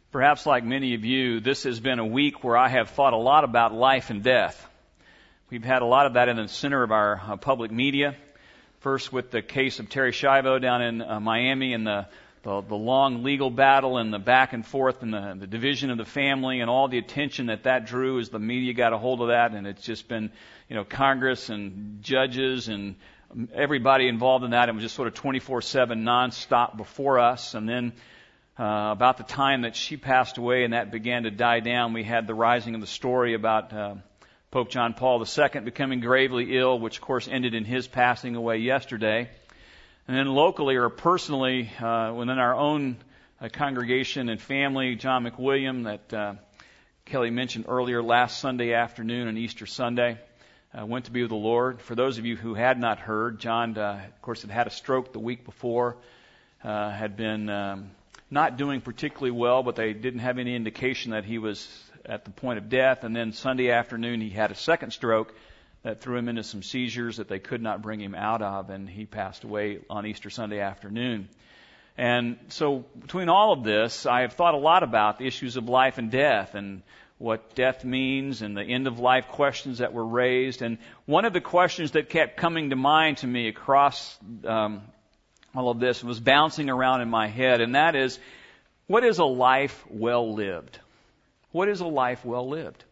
Perhaps like many of you, this has been a week where I have thought a lot about life and death. We've had a lot of that in the center of our public media. First with the case of Terri Schiavo down in Miami and the long legal battle and the back and forth and the division of the family and all the attention that drew as the media got a hold of that. And it's just been, Congress and judges and everybody involved in that. It was just sort of 24/7 nonstop before us. And then about the time that she passed away and that began to die down, we had the rising of the story about Pope John Paul II becoming gravely ill, which of course ended in his passing away yesterday. And then locally or personally, within our own congregation and family, John McWilliam, that Kelly mentioned earlier, last Sunday afternoon and Easter Sunday, went to be with the Lord. For those of you who had not heard, John, of course, had a stroke the week before, had been not doing particularly well, but they didn't have any indication that he was at the point of death. And then Sunday afternoon, he had a second stroke that threw him into some seizures that they could not bring him out of, and he passed away on Easter Sunday afternoon. And so between all of this, I have thought a lot about the issues of life and death and what death means and the end-of-life questions that were raised. And one of the questions that kept coming to mind to me across all of this was bouncing around in my head, and that is, what is a life well lived? What is a life well lived?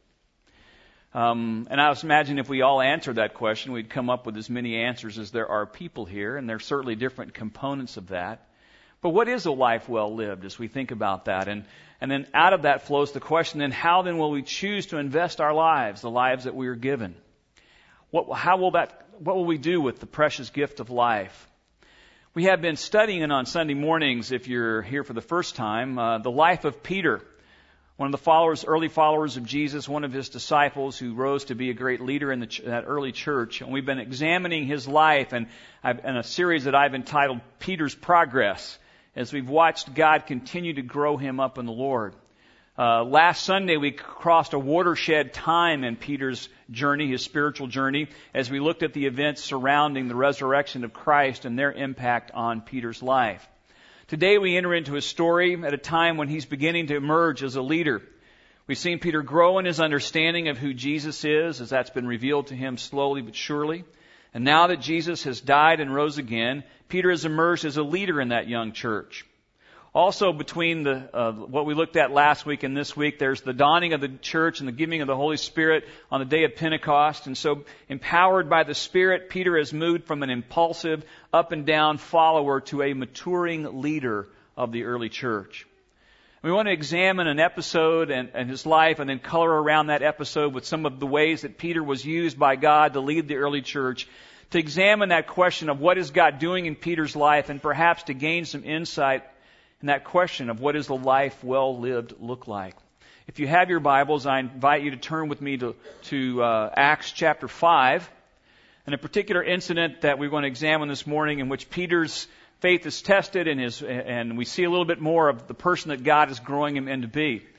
And I was imagining if we all answered that question, we'd come up with as many answers as there are people here, and there's certainly different components of that. But what is a life well lived as we think about that? And then out of that flows the question, then how then will we choose to invest our lives, the lives that we are given? What will we do with the precious gift of life? We have been studying on Sunday mornings, if you're here for the first time, the life of Peter, one of the early followers of Jesus, one of his disciples who rose to be a great leader in that early church. And we've been examining his life in a series that I've entitled Peter's Progress, as we've watched God continue to grow him up in the Lord. Last Sunday, we crossed a watershed time in Peter's journey, his spiritual journey, as we looked at the events surrounding the resurrection of Christ and their impact on Peter's life. Today, we enter into his story at a time when he's beginning to emerge as a leader. We've seen Peter grow in his understanding of who Jesus is, as that's been revealed to him slowly but surely. And now that Jesus has died and rose again, Peter has emerged as a leader in that young church. Also, between what we looked at last week and this week, there's the dawning of the church and the giving of the Holy Spirit on the day of Pentecost. And so, empowered by the Spirit, Peter has moved from an impulsive, up and down follower to a maturing leader of the early church. We want to examine an episode and his life and then color around that episode with some of the ways that Peter was used by God to lead the early church, to examine that question of what is God doing in Peter's life and perhaps to gain some insight and that question of what does the life well lived look like. If you have your Bibles, I invite you to turn with me to Acts chapter 5, and a particular incident that we're going to examine this morning in which Peter's faith is tested and we see a little bit more of the person that God is growing him to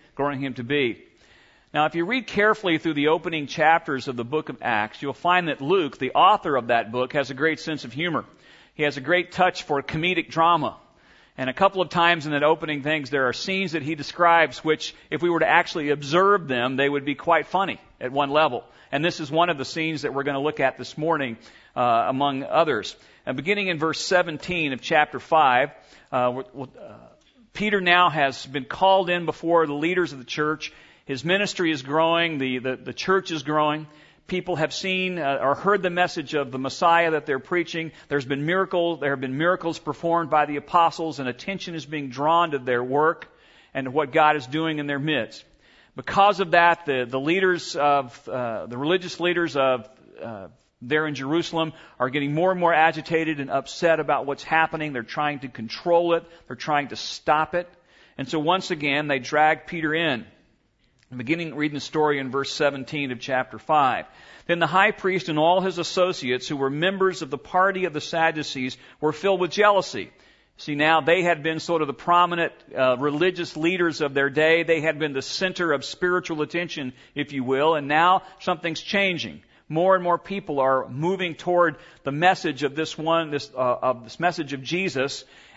be. Now, if you read carefully through the opening chapters of the book of Acts, you'll find that Luke, the author of that book, has a great sense of humor. He has a great touch for comedic drama. And a couple of times in that opening things, there are scenes that he describes which, if we were to actually observe them, they would be quite funny at one level. And this is one of the scenes that we're going to look at this morning, among others. And beginning in verse 17 of chapter 5, Peter now has been called in before the leaders of the church. His ministry is growing. The church is growing. People have seen or heard the message of the Messiah that they're preaching. There have been miracles performed by the apostles, and attention is being drawn to their work and to what God is doing in their midst. Because of that, the leaders of the religious leaders of there in Jerusalem are getting more and more agitated and upset about what's happening. They're trying to control it. They're trying to stop it. And so once again, they drag Peter in. Beginning reading the story in verse 17 of chapter 5. Then the high priest and all his associates, who were members of the party of the Sadducees, were filled with jealousy. See, now they had been sort of the prominent religious leaders of their day. They had been the center of spiritual attention, if you will, and now something's changing. More and more people are moving toward the message of this message of Jesus,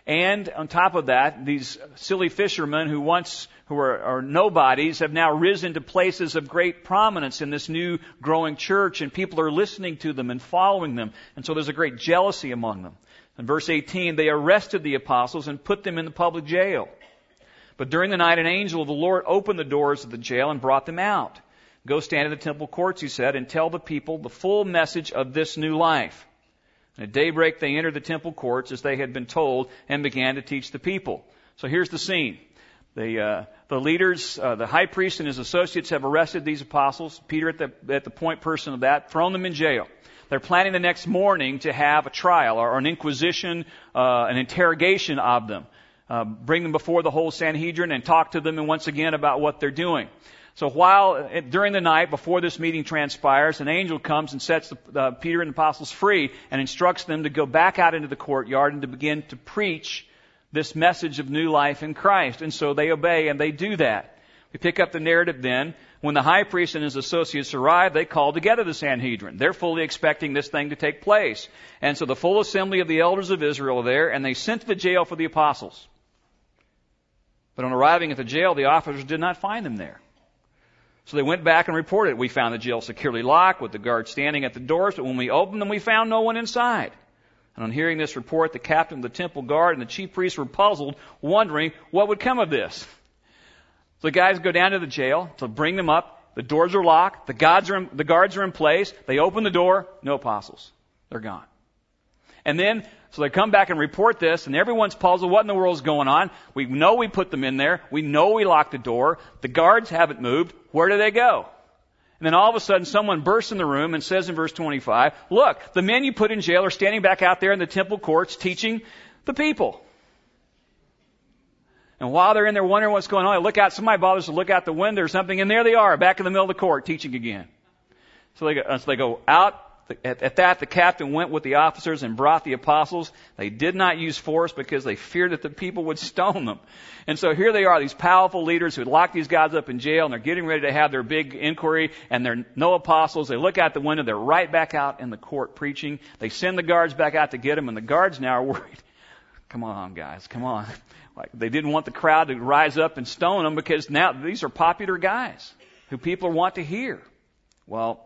And on top of that, these silly fishermen who are nobodies have now risen to places of great prominence in this new growing church, and people are listening to them and following them. And so there's a great jealousy among them. In verse 18, they arrested the apostles and put them in the public jail. But during the night, an angel of the Lord opened the doors of the jail and brought them out. Go stand in the temple courts, he said, and tell the people the full message of this new life. And at daybreak, they entered the temple courts as they had been told and began to teach the people. So here's the scene. The leaders, the high priest and his associates have arrested these apostles. Peter at the point person of that, thrown them in jail. They're planning the next morning to have a trial or an inquisition, an interrogation of them. Bring them before the whole Sanhedrin and talk to them and once again about what they're doing. So during the night, before this meeting transpires, an angel comes and sets Peter and the apostles free and instructs them to go back out into the courtyard and to begin to preach this message of new life in Christ. And so they obey and they do that. We pick up the narrative then. When the high priest and his associates arrive, they call together the Sanhedrin. They're fully expecting this thing to take place. And so the full assembly of the elders of Israel are there, and they sent to the jail for the apostles. But on arriving at the jail, the officers did not find them there. So they went back and reported, we found the jail securely locked with the guards standing at the doors, but when we opened them, we found no one inside. And on hearing this report, the captain of the temple guard and the chief priests were puzzled, wondering what would come of this. So the guys go down to the jail to bring them up. The doors are locked. The guards are in place. They open the door. No apostles. They're gone. And then, so they come back and report this, and everyone's puzzled. What in the world is going on? We know we put them in there. We know we locked the door. The guards haven't moved. Where do they go? And then all of a sudden, someone bursts in the room and says in verse 25, look, the men you put in jail are standing back out there in the temple courts teaching the people. And while they're in there wondering what's going on, they look out, somebody bothers to look out the window or something, and there they are, back in the middle of the court, teaching again. So they go out. At that, the captain went with the officers and brought the apostles. They did not use force because they feared that the people would stone them. And so here they are, these powerful leaders who had locked these guys up in jail, and they're getting ready to have their big inquiry, and there are no apostles. They look out the window. They're right back out in the court preaching. They send the guards back out to get them, and the guards now are worried. Come on, guys, come on. Like, they didn't want the crowd to rise up and stone them because now these are popular guys who people want to hear. Well,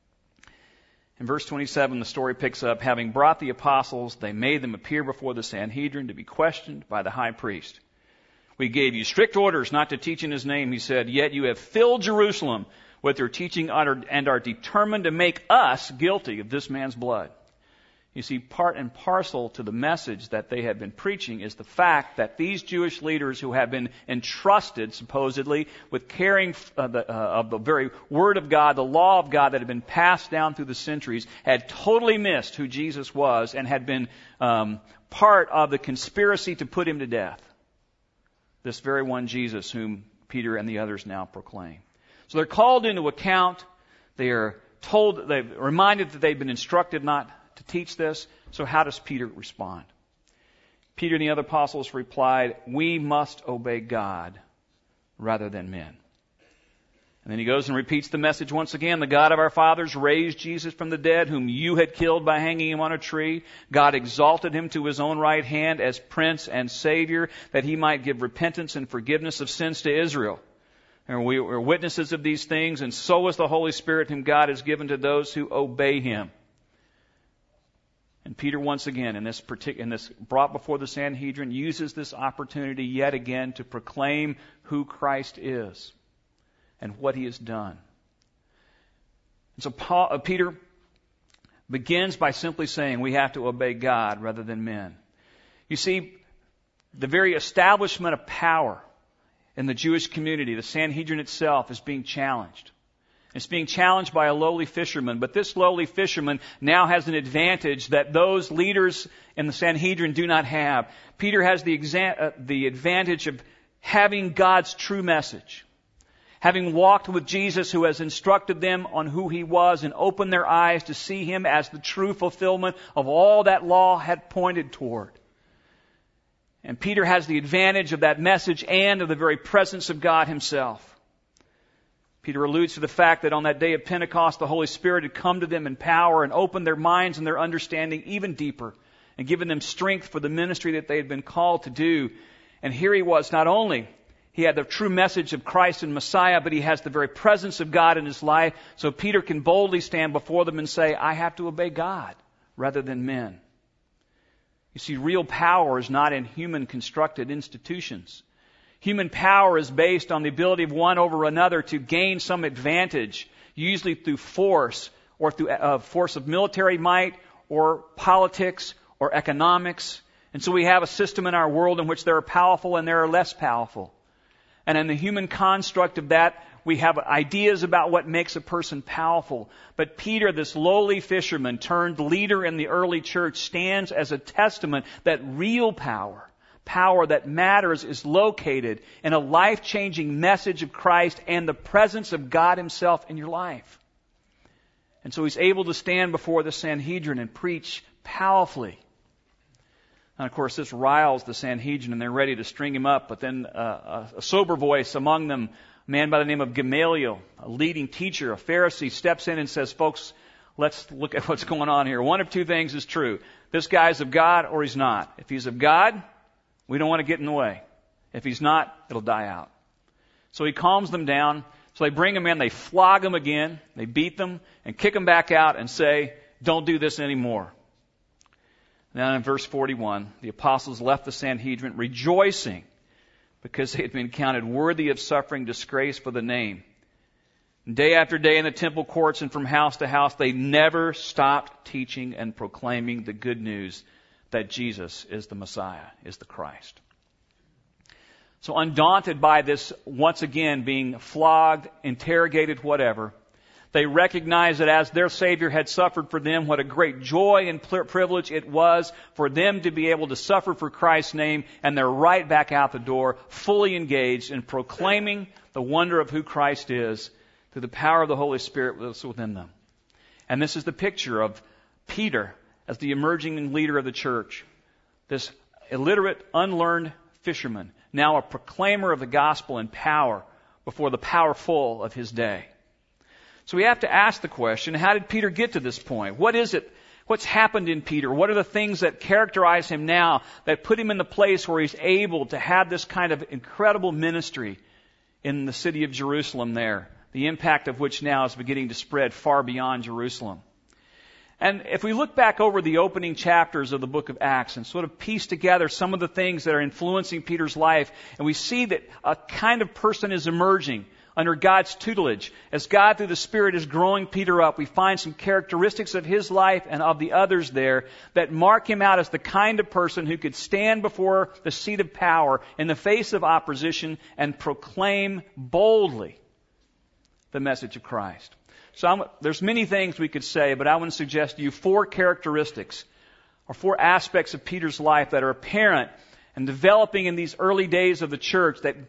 in verse 27, the story picks up, having brought the apostles, they made them appear before the Sanhedrin to be questioned by the high priest. We gave you strict orders not to teach in his name, he said, yet you have filled Jerusalem with your teaching and are determined to make us guilty of this man's blood. You see, part and parcel to the message that they have been preaching is the fact that these Jewish leaders who have been entrusted, supposedly, with caring of the very Word of God, the law of God that had been passed down through the centuries, had totally missed who Jesus was and had been part of the conspiracy to put him to death. This very one Jesus whom Peter and the others now proclaim. So they're called into account. They are told, they're reminded that they've been instructed not to teach this. So how does Peter respond? Peter and the other apostles replied, we must obey God rather than men. And then he goes and repeats the message once again. The God of our fathers raised Jesus from the dead, whom you had killed by hanging him on a tree. God exalted him to his own right hand as Prince and Savior, that he might give repentance and forgiveness of sins to Israel. And we are witnesses of these things, and so is the Holy Spirit whom God has given to those who obey him. And Peter, once again, in this brought before the Sanhedrin, uses this opportunity yet again to proclaim who Christ is and what he has done. And so Peter begins by simply saying we have to obey God rather than men. You see, the very establishment of power in the Jewish community, the Sanhedrin itself, is being challenged. It's being challenged by a lowly fisherman, but this lowly fisherman now has an advantage that those leaders in the Sanhedrin do not have. Peter has the advantage of having God's true message, having walked with Jesus who has instructed them on who he was and opened their eyes to see him as the true fulfillment of all that law had pointed toward. And Peter has the advantage of that message and of the very presence of God himself. Peter alludes to the fact that on that day of Pentecost, the Holy Spirit had come to them in power and opened their minds and their understanding even deeper and given them strength for the ministry that they had been called to do. And here he was, not only he had the true message of Christ and Messiah, but he has the very presence of God in his life. So Peter can boldly stand before them and say, I have to obey God rather than men. You see, real power is not in human constructed institutions. Human power is based on the ability of one over another to gain some advantage, usually through force, or through force of military might, or politics, or economics. And so we have a system in our world in which there are powerful and there are less powerful. And in the human construct of that, we have ideas about what makes a person powerful. But Peter, this lowly fisherman turned leader in the early church, stands as a testament that real power that matters, is located in a life-changing message of Christ and the presence of God Himself in your life. And so he's able to stand before the Sanhedrin and preach powerfully. And of course, this riles the Sanhedrin, and they're ready to string him up. But then a sober voice among them, a man by the name of Gamaliel, a leading teacher, a Pharisee, steps in and says, folks, let's look at what's going on here. One of two things is true. This guy's of God or he's not. If he's of God, we don't want to get in the way. If he's not, it'll die out. So he calms them down. So they bring him in, they flog him again, they beat them, and kick him back out and say, don't do this anymore. Now in verse 41, the apostles left the Sanhedrin rejoicing because they had been counted worthy of suffering disgrace for the name. And day after day in the temple courts and from house to house, they never stopped teaching and proclaiming the good news that Jesus is the Messiah, is the Christ. So undaunted by this, once again, being flogged, interrogated, whatever, they recognized that as their Savior had suffered for them, what a great joy and privilege it was for them to be able to suffer for Christ's name, and they're right back out the door, fully engaged in proclaiming the wonder of who Christ is through the power of the Holy Spirit that's within them. And this is the picture of Peter as the emerging leader of the church, this illiterate, unlearned fisherman, now a proclaimer of the gospel in power before the powerful of his day. So we have to ask the question, how did Peter get to this point? What is it? What's happened in Peter? What are the things that characterize him now that put him in the place where he's able to have this kind of incredible ministry in the city of Jerusalem there, the impact of which now is beginning to spread far beyond Jerusalem? And if we look back over the opening chapters of the book of Acts and sort of piece together some of the things that are influencing Peter's life, and we see that a kind of person is emerging under God's tutelage. As God through the Spirit is growing Peter up, we find some characteristics of his life and of the others there that mark him out as the kind of person who could stand before the seat of power in the face of opposition and proclaim boldly the message of Christ. So there's many things we could say, but I want to suggest to you 4 characteristics or 4 aspects of Peter's life that are apparent and developing in these early days of the church that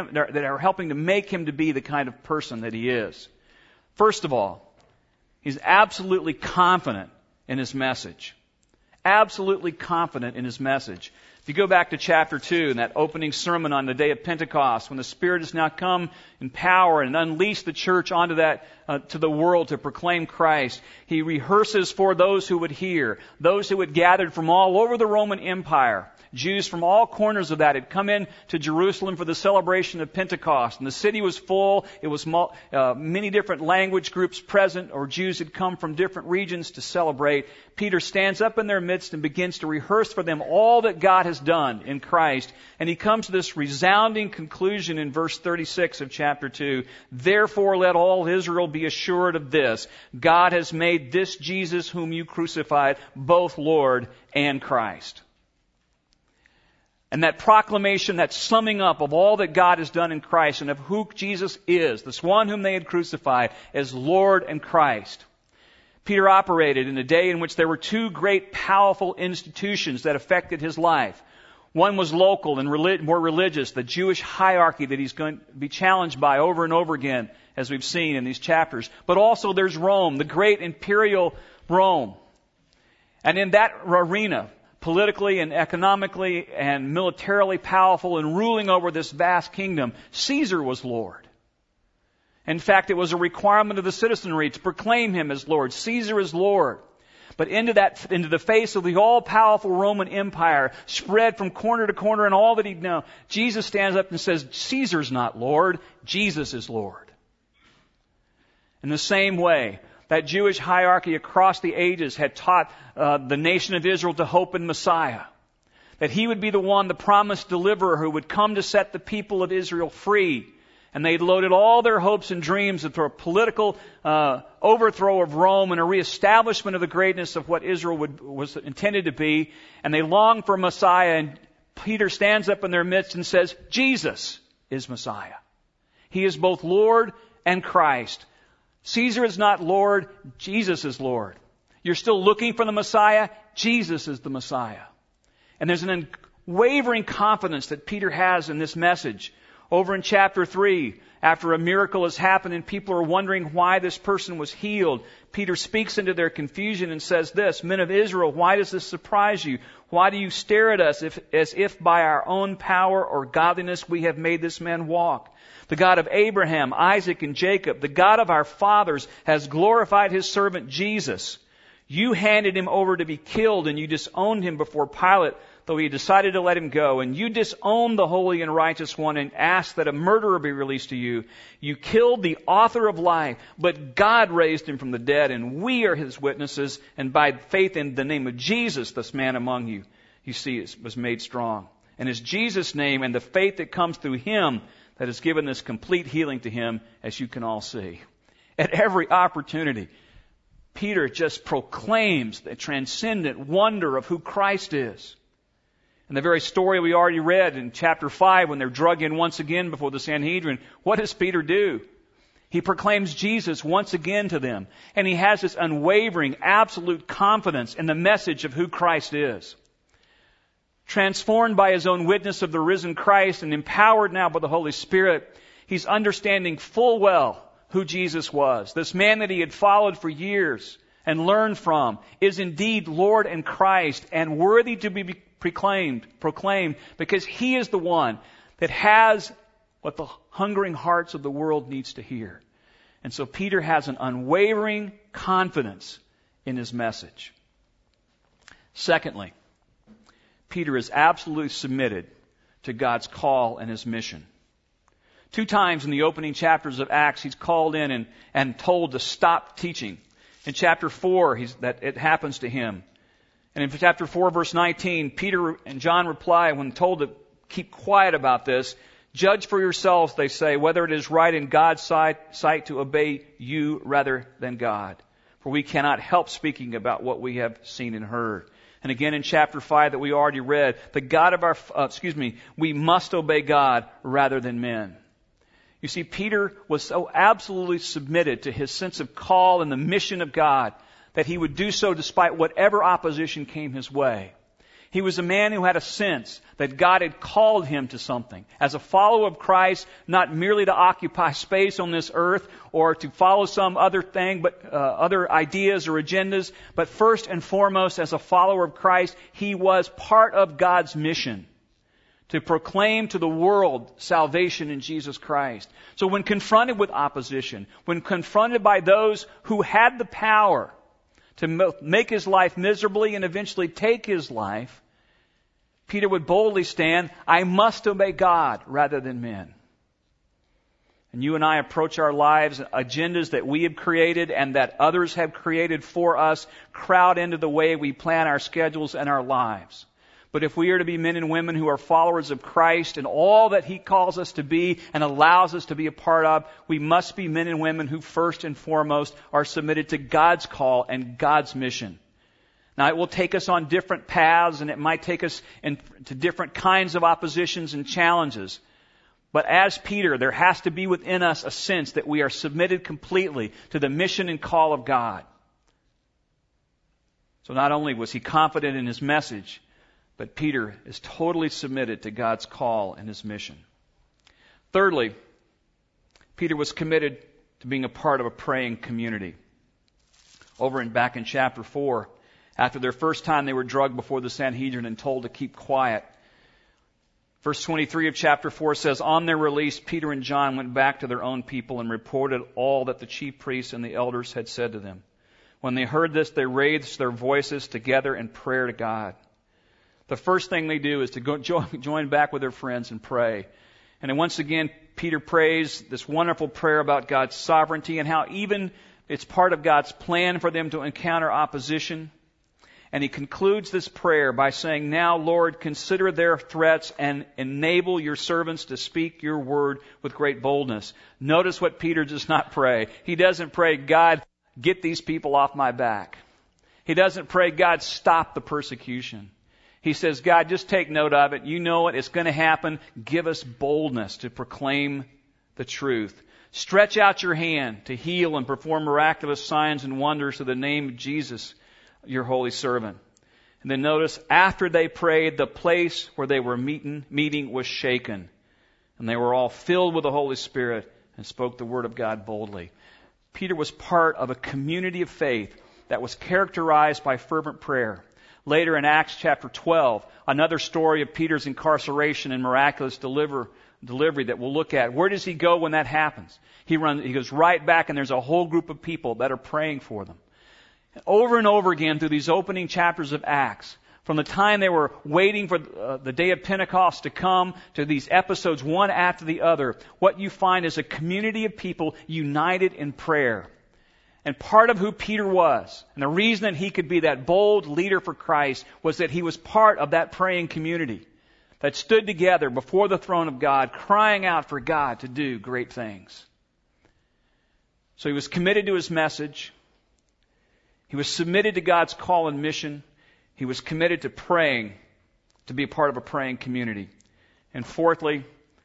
are helping to make him to be the kind of person that he is. First of all, he's absolutely confident in his message. Absolutely confident in his message. If you go back to chapter 2 and that opening sermon on the day of Pentecost, when the Spirit has now come in power and unleashed the church onto to the world to proclaim Christ, he rehearses for those who would hear, those who had gathered from all over the Roman Empire. Jews from all corners of that had come in to Jerusalem for the celebration of Pentecost. And the city was full. It was many different language groups present, or Jews had come from different regions to celebrate. Peter stands up in their midst and begins to rehearse for them all that God has done in Christ. And he comes to this resounding conclusion in verse 36 of chapter 2. Therefore let all Israel be assured of this. God has made this Jesus whom you crucified both Lord and Christ. And that proclamation, that summing up of all that God has done in Christ and of who Jesus is, this one whom they had crucified, as Lord and Christ. Peter operated in a day in which there were 2 great powerful institutions that affected his life. One was local and more religious, the Jewish hierarchy that he's going to be challenged by over and over again, as we've seen in these chapters. But also there's Rome, the great imperial Rome. And in that arena, politically and economically and militarily powerful and ruling over this vast kingdom, Caesar was Lord. In fact, it was a requirement of the citizenry to proclaim him as Lord. Caesar is Lord. but into the face of the all-powerful Roman Empire, spread from corner to corner and all that he'd know. Jesus stands up and says, Caesar's not Lord, Jesus is Lord. In the same way, that Jewish hierarchy across the ages had taught the nation of Israel to hope in Messiah. That he would be the one, the promised deliverer who would come to set the people of Israel free. And they'd loaded all their hopes and dreams into a political overthrow of Rome and a reestablishment of the greatness of what Israel was intended to be. And they longed for Messiah. And Peter stands up in their midst and says, Jesus is Messiah. He is both Lord and Christ. Caesar is not Lord, Jesus is Lord. You're still looking for the Messiah, Jesus is the Messiah. And there's an unwavering confidence that Peter has in this message. Over in chapter 3, after a miracle has happened and people are wondering why this person was healed, Peter speaks into their confusion and says this, Men of Israel, why does this surprise you? Why do you stare at us as if by our own power or godliness we have made this man walk? The God of Abraham, Isaac, and Jacob, the God of our fathers, has glorified His servant Jesus. You handed Him over to be killed, and you disowned Him before Pilate, though He decided to let Him go. And you disowned the Holy and Righteous One and asked that a murderer be released to you. You killed the author of life, but God raised Him from the dead, and we are His witnesses. And by faith in the name of Jesus, this man among you, you see, was made strong. And it's Jesus' name and the faith that comes through Him that has given this complete healing to him, as you can all see. At every opportunity, Peter just proclaims the transcendent wonder of who Christ is. In the very story we already read in chapter 5, when they're drug in once again before the Sanhedrin, what does Peter do? He proclaims Jesus once again to them, and he has this unwavering, absolute confidence in the message of who Christ is. Transformed by his own witness of the risen Christ and empowered now by the Holy Spirit, he's understanding full well who Jesus was. This man that he had followed for years and learned from is indeed Lord and Christ and worthy to be proclaimed because he is the one that has what the hungering hearts of the world needs to hear. And so Peter has an unwavering confidence in his message. Secondly, Peter is absolutely submitted to God's call and His mission. 2 times in the opening chapters of Acts, he's called in and told to stop teaching. In chapter 4, that it happens to him. And in chapter 4, verse 19, Peter and John reply when told to keep quiet about this. Judge for yourselves, they say, whether it is right in God's sight to obey you rather than God. For we cannot help speaking about what we have seen and heard. And again in chapter 5 that we already read, we must obey God rather than men. You see, Peter was so absolutely submitted to his sense of call and the mission of God that he would do so despite whatever opposition came his way. He was a man who had a sense that God had called him to something. As a follower of Christ, not merely to occupy space on this earth or to follow some other thing, but other ideas or agendas, but first and foremost, as a follower of Christ, he was part of God's mission to proclaim to the world salvation in Jesus Christ. So when confronted with opposition, when confronted by those who had the power to make his life miserably and eventually take his life, Peter would boldly stand, I must obey God rather than men. And you and I approach our lives, agendas that we have created and that others have created for us crowd into the way we plan our schedules and our lives. But if we are to be men and women who are followers of Christ and all that He calls us to be and allows us to be a part of, we must be men and women who first and foremost are submitted to God's call and God's mission. Now, it will take us on different paths and it might take us into different kinds of oppositions and challenges. But as Peter, there has to be within us a sense that we are submitted completely to the mission and call of God. So not only was he confident in his message, but Peter is totally submitted to God's call and His mission. Thirdly, Peter was committed to being a part of a praying community. Back in chapter 4, after their first time they were drugged before the Sanhedrin and told to keep quiet. Verse 23 of chapter 4 says, On their release, Peter and John went back to their own people and reported all that the chief priests and the elders had said to them. When they heard this, they raised their voices together in prayer to God. The first thing they do is to go join back with their friends and pray. And then once again, Peter prays this wonderful prayer about God's sovereignty and how even it's part of God's plan for them to encounter opposition. And he concludes this prayer by saying, "Now, Lord, consider their threats and enable your servants to speak your word with great boldness." Notice what Peter does not pray. He doesn't pray, "God, get these people off my back." He doesn't pray, "God, stop the persecution." He says, "God, just take note of it. You know it. It's going to happen. Give us boldness to proclaim the truth. Stretch out your hand to heal and perform miraculous signs and wonders through the name of Jesus, your holy servant." And then notice, after they prayed, the place where they were meeting was shaken. And they were all filled with the Holy Spirit and spoke the word of God boldly. Peter was part of a community of faith that was characterized by fervent prayer. Later in Acts chapter 12, another story of Peter's incarceration and miraculous delivery that we'll look at. Where does he go when that happens? He goes right back, and there's a whole group of people that are praying for them. Over and over again through these opening chapters of Acts, from the time they were waiting for the day of Pentecost to come to these episodes one after the other, what you find is a community of people united in prayer. And part of who Peter was, and the reason that he could be that bold leader for Christ, was that he was part of that praying community that stood together before the throne of God, crying out for God to do great things. So he was committed to his message. He was submitted to God's call and mission. He was committed to praying, to be a part of a praying community. And fourthly,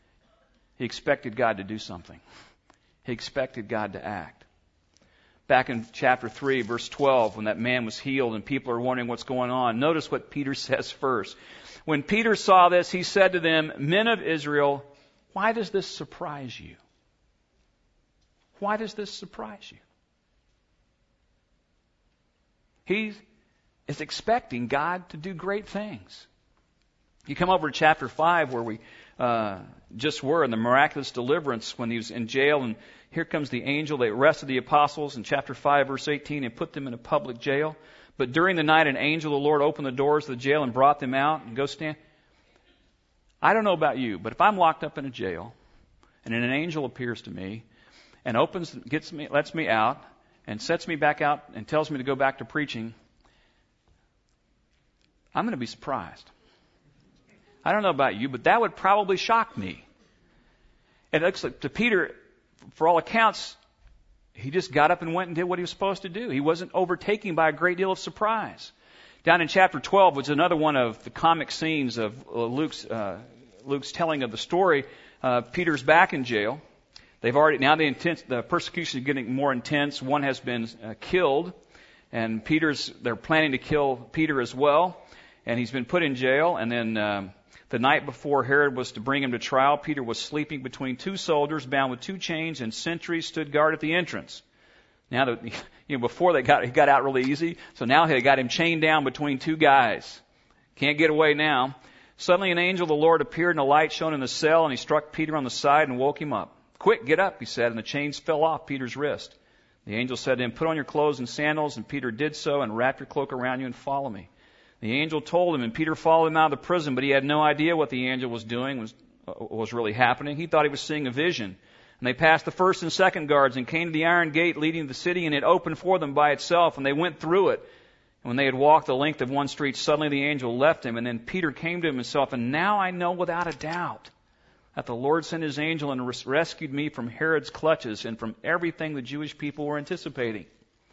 he expected God to do something. He expected God to act. Back in chapter 3, verse 12, when that man was healed and people are wondering what's going on, notice what Peter says first. When Peter saw this, he said to them, "Men of Israel, why does this surprise you?" Why does this surprise you? He is expecting God to do great things. You come over to chapter 5 where we just were in the miraculous deliverance when he was in jail, and here comes the angel. They arrested the apostles in chapter 5, verse 18, and put them in a public jail. But during the night, an angel of the Lord opened the doors of the jail and brought them out and go stand. I don't know about you, but if I'm locked up in a jail and an angel appears to me and lets me out and sets me back out and tells me to go back to preaching, I'm going to be surprised. I don't know about you, but that would probably shock me. It looks like to Peter, for all accounts, he just got up and went and did what he was supposed to do. He wasn't overtaken by a great deal of surprise. Down in chapter 12, which is another one of the comic scenes of Luke's telling of the story, Peter's back in jail. The persecution is getting more intense. One has been killed, and they're planning to kill Peter as well, and he's been put in jail. And then the night before Herod was to bring him to trial, Peter was sleeping between two soldiers bound with two chains, and sentries stood guard at the entrance. Now, before he got out really easy, so now they got him chained down between two guys. Can't get away now. Suddenly an angel of the Lord appeared, and a light shone in the cell, and he struck Peter on the side and woke him up. "Quick, get up," he said, and the chains fell off Peter's wrist. The angel said to him, "Put on your clothes and sandals," and Peter did so, "and wrap your cloak around you and follow me." The angel told him, and Peter followed him out of the prison, but he had no idea what the angel was doing, was really happening. He thought he was seeing a vision. And they passed the first and second guards and came to the iron gate leading to the city, and it opened for them by itself, and they went through it. And when they had walked the length of one street, suddenly the angel left him, and then Peter came to himself, "And now I know without a doubt that the Lord sent his angel and rescued me from Herod's clutches and from everything the Jewish people were anticipating."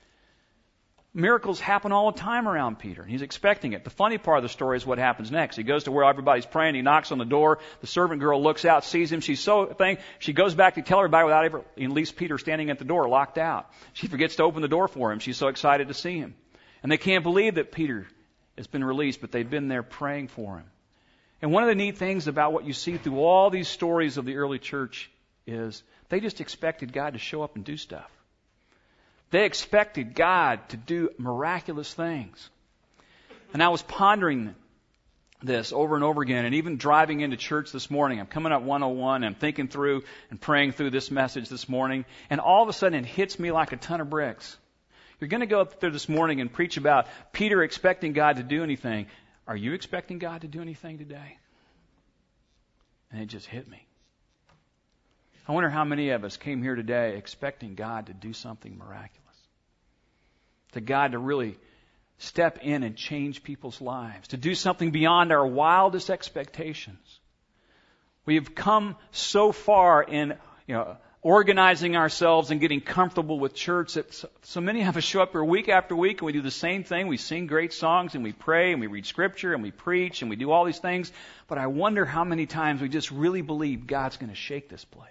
Miracles happen all the time around Peter. He's expecting it. The funny part of the story is what happens next. He goes to where everybody's praying. He knocks on the door. The servant girl looks out, sees him. She goes back to tell everybody without ever, at least Peter standing at the door, locked out. She forgets to open the door for him. She's so excited to see him. And they can't believe that Peter has been released, but they've been there praying for him. And one of the neat things about what you see through all these stories of the early church is they just expected God to show up and do stuff. They expected God to do miraculous things. And I was pondering this over and over again, and even driving into church this morning. I'm coming up 101, and I'm thinking through and praying through this message this morning, and all of a sudden it hits me like a ton of bricks. You're going to go up there this morning and preach about Peter expecting God to do anything. Are you expecting God to do anything today? And it just hit me. I wonder how many of us came here today expecting God to do something miraculous. To God to really step in and change people's lives. To do something beyond our wildest expectations. We have come so far in, organizing ourselves and getting comfortable with church that so many of us show up here week after week and we do the same thing. We sing great songs and we pray and we read scripture and we preach and we do all these things. But I wonder how many times we just really believe God's going to shake this place.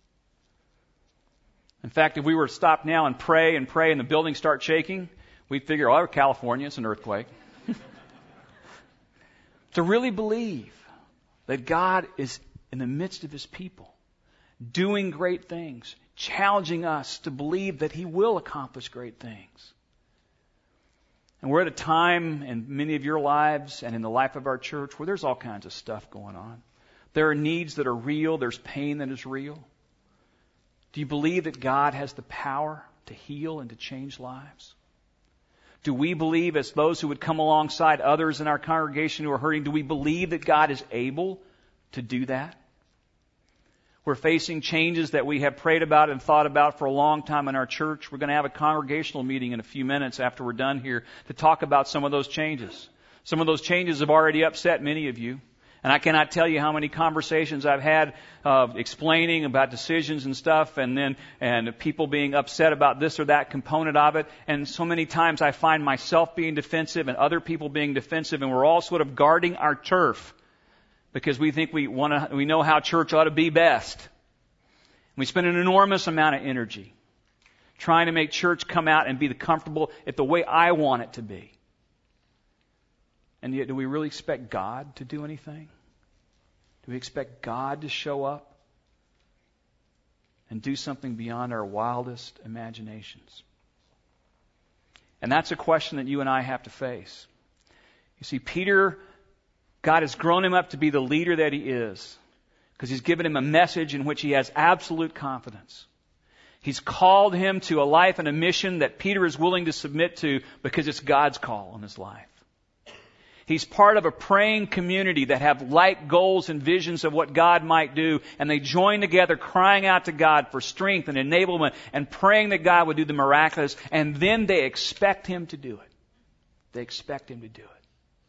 In fact, if we were to stop now and pray and the building start shaking, we'd figure, oh, California, it's an earthquake. To really believe that God is in the midst of His people, doing great things, challenging us to believe that He will accomplish great things. And we're at a time in many of your lives and in the life of our church where there's all kinds of stuff going on. There are needs that are real. There's pain that is real. Do you believe that God has the power to heal and to change lives? Do we believe, as those who would come alongside others in our congregation who are hurting, do we believe that God is able to do that? We're facing changes that we have prayed about and thought about for a long time in our church. We're going to have a congregational meeting in a few minutes after we're done here to talk about some of those changes. Some of those changes have already upset many of you. And I cannot tell you how many conversations I've had explaining about decisions and stuff, and people being upset about this or that component of it. And so many times I find myself being defensive and other people being defensive, and we're all sort of guarding our turf because we think we know how church ought to be best. We spend an enormous amount of energy trying to make church come out and be comfortable at the way I want it to be. And yet, do we really expect God to do anything? Do we expect God to show up and do something beyond our wildest imaginations? And that's a question that you and I have to face. You see, Peter, God has grown him up to be the leader that he is because He's given him a message in which he has absolute confidence. He's called him to a life and a mission that Peter is willing to submit to because it's God's call on his life. He's part of a praying community that have like goals and visions of what God might do, and they join together crying out to God for strength and enablement and praying that God would do the miraculous, and then they expect Him to do it. They expect Him to do it.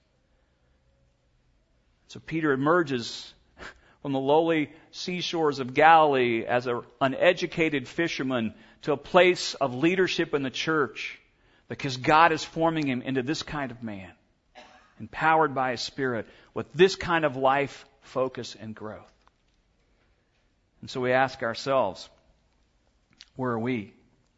So Peter emerges from the lowly seashores of Galilee as an uneducated fisherman to a place of leadership in the church because God is forming him into this kind of man, empowered by His Spirit with this kind of life, focus, and growth. And so we ask ourselves, where are we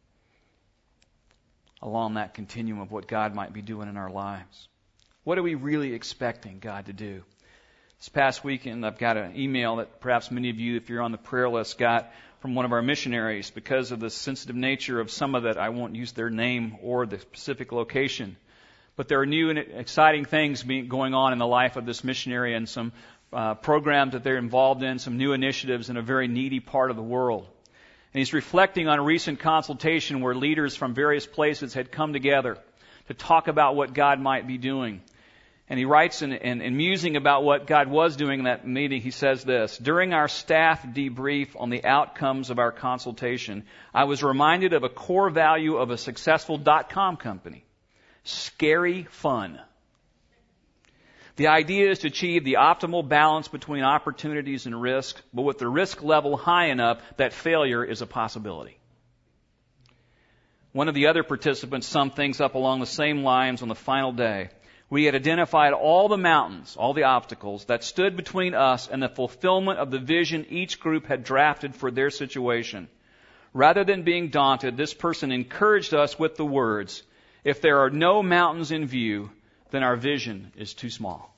along that continuum of what God might be doing in our lives? What are we really expecting God to do? This past weekend, I've got an email that perhaps many of you, if you're on the prayer list, got from one of our missionaries because of the sensitive nature of some of that. I won't use their name or the specific location. But there are new and exciting things going on in the life of this missionary and some programs that they're involved in, some new initiatives in a very needy part of the world. And he's reflecting on a recent consultation where leaders from various places had come together to talk about what God might be doing. And he writes in musing about what God was doing in that meeting, he says this: during our staff debrief on the outcomes of our consultation, I was reminded of a core value of a successful .com company. Scary fun. The idea is to achieve the optimal balance between opportunities and risk, but with the risk level high enough that failure is a possibility. One of the other participants summed things up along the same lines on the final day. We had identified all the mountains, all the obstacles that stood between us and the fulfillment of the vision each group had drafted for their situation. Rather than being daunted, this person encouraged us with the words, if there are no mountains in view, then our vision is too small.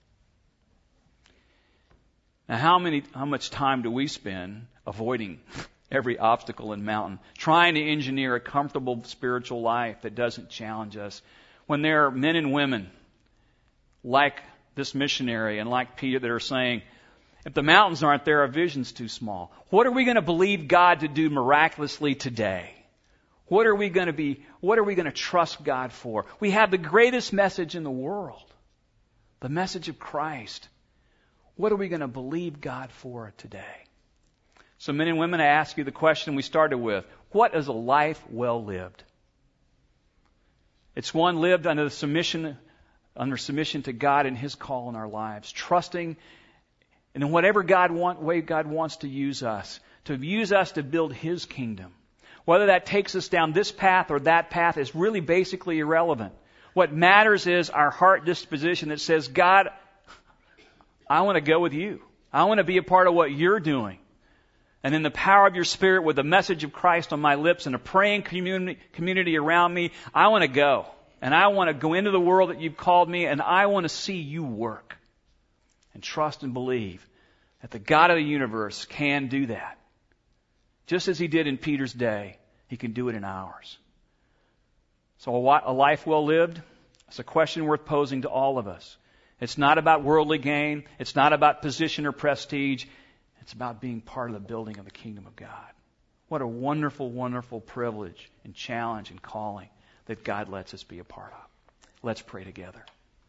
Now, how much time do we spend avoiding every obstacle and mountain, trying to engineer a comfortable spiritual life that doesn't challenge us, when there are men and women like this missionary and like Peter that are saying, if the mountains aren't there, our vision's too small. What are we going to believe God to do miraculously today? What are we going to trust God for? We have the greatest message in the world, the message of Christ. What are we going to believe God for today? So men and women, I ask you the question we started with. What is a life well lived? It's one lived under submission to God and His call in our lives, trusting in whatever way God wants to use us to build His kingdom. Whether that takes us down this path or that path is really basically irrelevant. What matters is our heart disposition that says, God, I want to go with you. I want to be a part of what you're doing. And in the power of your Spirit, with the message of Christ on my lips and a praying community around me, I want to go. And I want to go into the world that you've called me, and I want to see you work. And trust and believe that the God of the universe can do that. Just as He did in Peter's day, He can do it in ours. So a life well lived, it's a question worth posing to all of us. It's not about worldly gain. It's not about position or prestige. It's about being part of the building of the kingdom of God. What a wonderful, wonderful privilege and challenge and calling that God lets us be a part of. Let's pray together.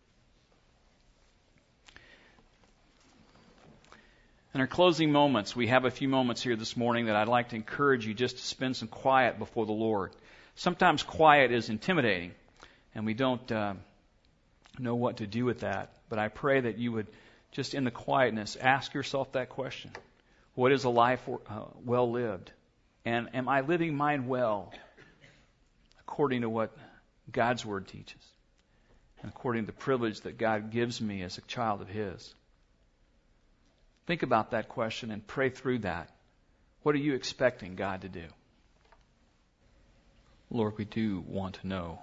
In our closing moments, we have a few moments here this morning that I'd like to encourage you just to spend some quiet before the Lord. Sometimes quiet is intimidating, and we don't know what to do with that. But I pray that you would, just in the quietness, ask yourself that question. What is a life well lived? And am I living mine well according to what God's Word teaches and according to the privilege that God gives me as a child of His? Think about that question and pray through that. What are you expecting God to do? Lord, we do want to know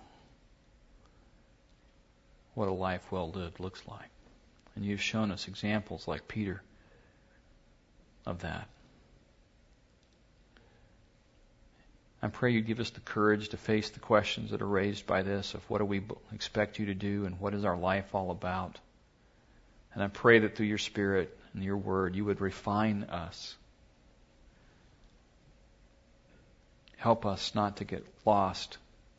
what a life well lived looks like. And you've shown us examples like Peter of that. I pray you give us the courage to face the questions that are raised by this of what do we expect you to do and what is our life all about. And I pray that through your Spirit and your Word you would refine us. Help us not to get lost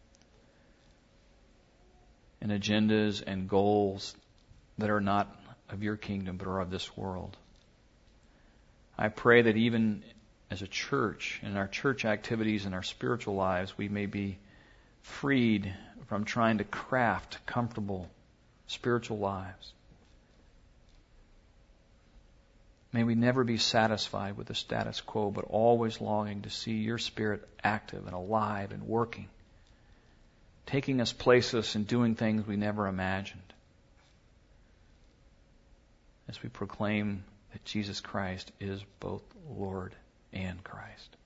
in agendas and goals that are not of your kingdom but are of this world. I pray that even as a church, in our church activities and our spiritual lives, we may be freed from trying to craft comfortable spiritual lives. May we never be satisfied with the status quo, but always longing to see your Spirit active and alive and working, taking us places and doing things we never imagined, as we proclaim that Jesus Christ is both Lord and Christ.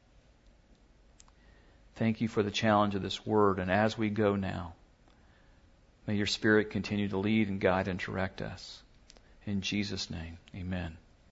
Thank you for the challenge of this word, and as we go now, may your Spirit continue to lead and guide and direct us. In Jesus' name, amen.